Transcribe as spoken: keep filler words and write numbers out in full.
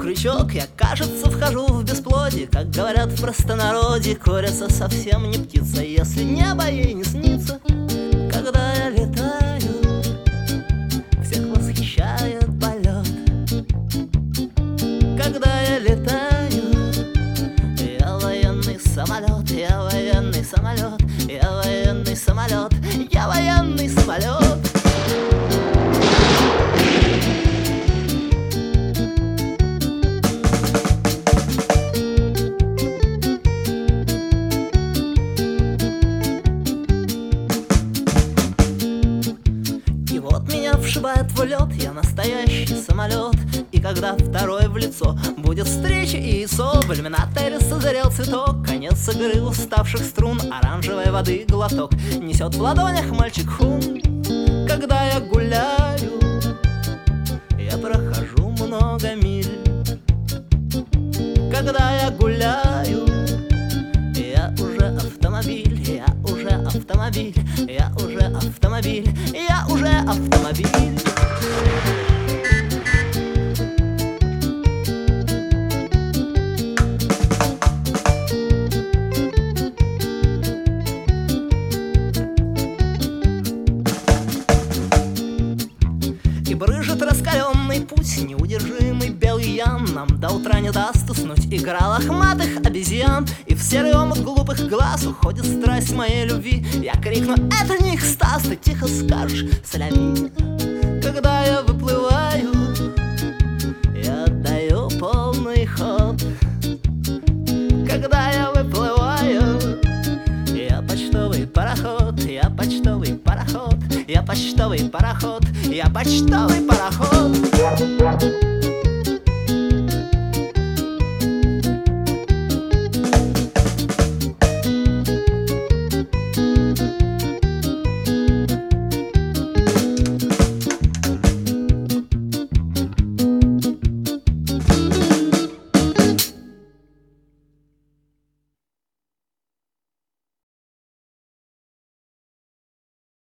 крючок, я, кажется, вхожу в бесплодие. Как говорят в простонародье, курица совсем не птица, если небо ей не снится. Когда я летаю, всех восхищает полет. Когда я летаю, я военный самолет, я военный самолет, я военный самолет, я военный самолет. И вот меня вшибает в лед, я настоящий самолет. И когда второй в лицо будет встреча и яйцо, в иллюминаторе созрел цветок, конец игры уставших струн, оранжевой воды глоток несет в ладонях мальчик Хун. Когда я гуляю, я прохожу много миль. Когда я гуляю, я уже автомобиль, я уже автомобиль, я уже автомобиль, я уже автомобиль. И брыжет раскаленный путь, неудержимый белый ян нам до утра не даст уснуть. Игра лохматых обезьян, и в серый омут глупых глаз уходит страсть моей любви. Я крикну: это не экстаз, ты тихо скажешь: соляви. Когда я выплываю, я отдаю полный ход. Когда я выплываю, я почтовый пароход, я почтовый пароход, я почтовый пароход, я почтовый пароход.